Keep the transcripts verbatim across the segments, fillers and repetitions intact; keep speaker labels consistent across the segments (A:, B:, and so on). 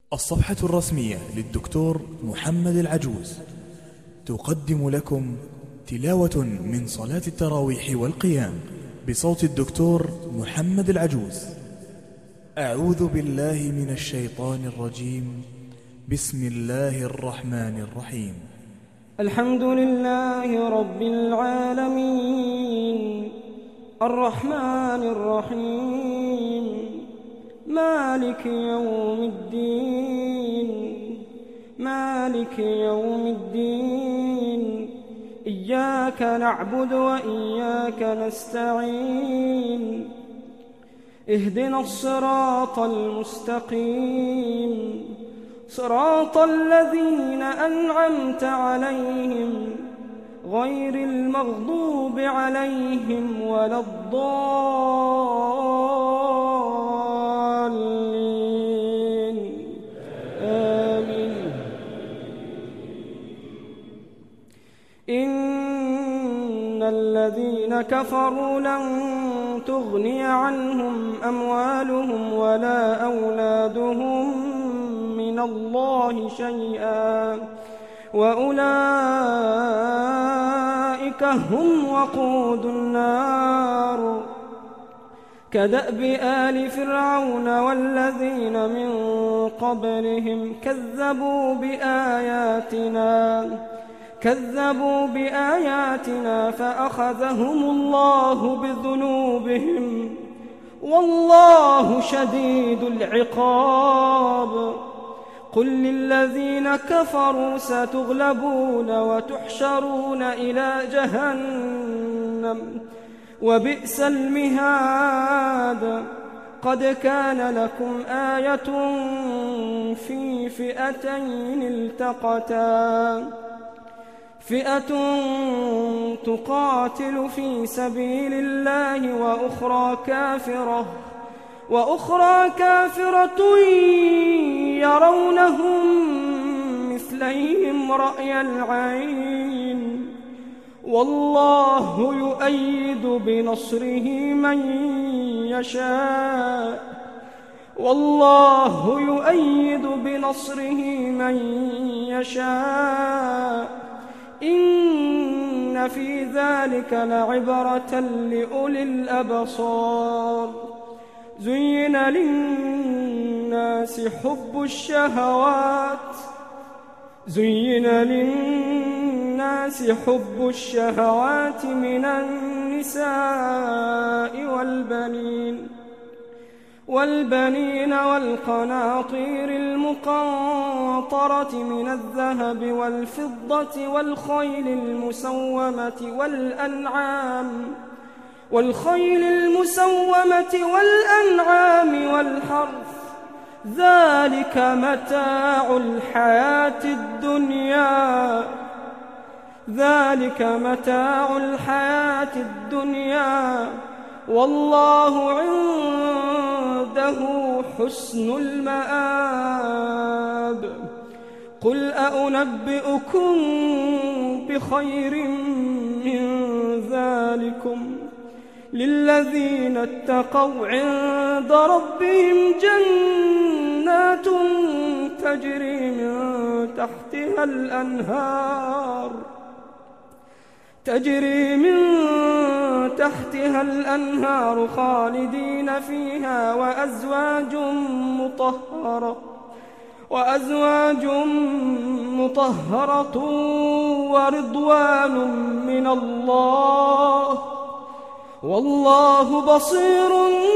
A: الصفحة الرسمية للدكتور محمد العجوز تقدم لكم تلاوة من صلاة التراويح والقيام بصوت الدكتور محمد العجوز. أعوذ بالله من الشيطان الرجيم. بسم الله الرحمن الرحيم.
B: الحمد لله رب العالمين الرحمن الرحيم مالك يوم الدين مالك يوم الدين إياك نعبد وإياك نستعين اهدنا الصراط المستقيم صراط الذين أنعمت عليهم غير المغضوب عليهم ولا الضالين آمين. إن الذين كفروا لن تغني عنهم أموالهم ولا أولادهم من الله شيئا وأولئك هم وقود النار. كدأب آل فرعون والذين من قبلهم كذبوا بآياتنا كذبوا بآياتنا فأخذهم الله بذنوبهم والله شديد العقاب. قل للذين كفروا ستغلبون وتحشرون إلى جهنم وبئس المهاد. قد كان لكم آية في فئتين التقتا فئة تقاتل في سبيل الله وأخرى كافرة وأخرى كافرة يرونهم مثليهم رأي العين والله يؤيد بنصره من يشاء والله يؤيد بنصره من يشاء. إن في ذلك لعبرة لأولي الأبصار. زين للناس حب الشهوات زين للناس حب الشهوات من النساء والبنين والبنين والقناطير المقنطرة من الذهب والفضة والخيل المسومة والأنعام والخيل المسومة والأنعام والحرث. ذلك متاع الحياة الدنيا ذلك متاع الحياة الدنيا والله عنده حسن المآب. قل أأنبئكم بخير من ذلكم للذين اتقوا عند ربهم جنات تجري من تحتها الأنهار تجري من تحتها الأنهار خالدين فيها وأزواج مطهرة وأزواج مطهرة ورضوان من الله والله بصير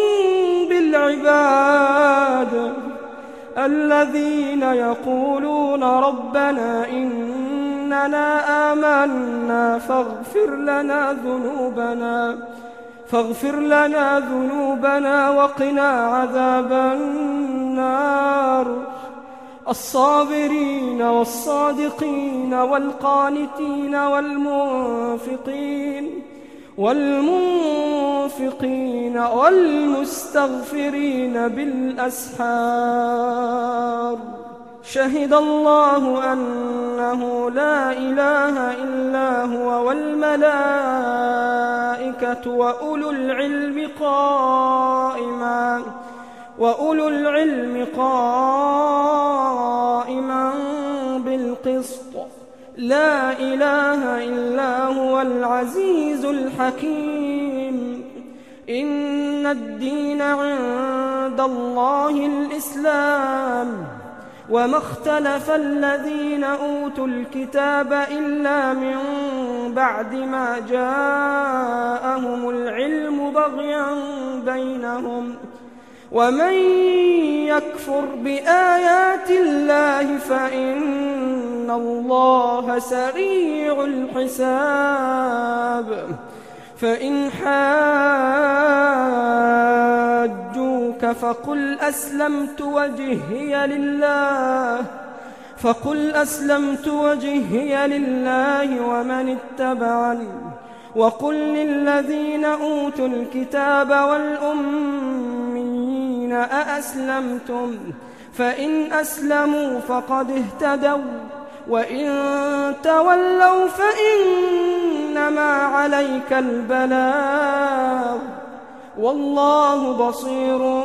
B: بالعباد. الذين يقولون ربنا إننا آمنا فاغفر لنا ذنوبنا فاغفر لنا ذنوبنا وقنا عذاب النار. الصابرين والصادقين والقانتين والمنفقين والمنفقين والمستغفرين بالأسحار. شهد الله أنه لا إله إلا هو والملائكة وأولو العلم قائما وأولو العلم قائما بالقسط لا إله إلا هو العزيز الحكيم. إن الدين عند الله الإسلام، وما اختلف الذين أوتوا الكتاب إلا من بعد ما جاءهم العلم بغيا بينهم. ومن يكفر بآيات الله فإن الله سريع الحساب. فإن حاجوك فقل أسلمت وجهي لله فقل أسلمت وجهي لله ومن اتبعني، وقل للذين أوتوا الكتاب والأميين أأسلمتم؟ فإن أسلموا فقد اهتدوا، وإن تولوا فإنما عليك البلاغ، والله بصير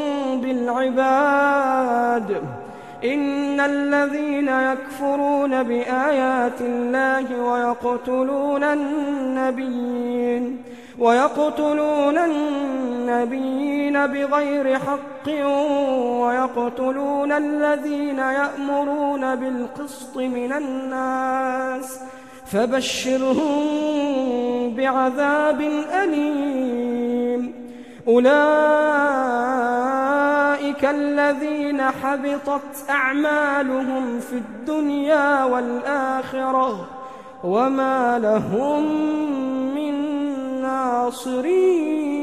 B: بالعباد. إن الذين يكفرون بآيات الله ويقتلون النبيين ويقتلون النبيين بغير حق ويقتلون الذين يأمرون بالقسط من الناس فبشرهم بعذاب أليم. أولئك الذين حبطت أعمالهم في الدنيا والآخرة وما لهم من ناصرين.